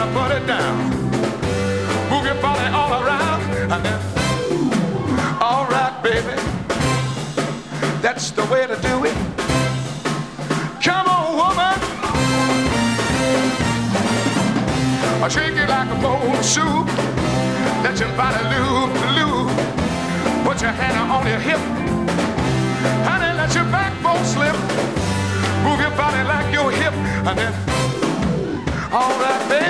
put it down. Move your body all around, and then, all right, baby, that's the way to do it. Come on, woman, I shake it like a bowl of soup. Let your body loop, loop. Put your hand on your hip, honey, let your backbone slip. Move your body like your hip, and then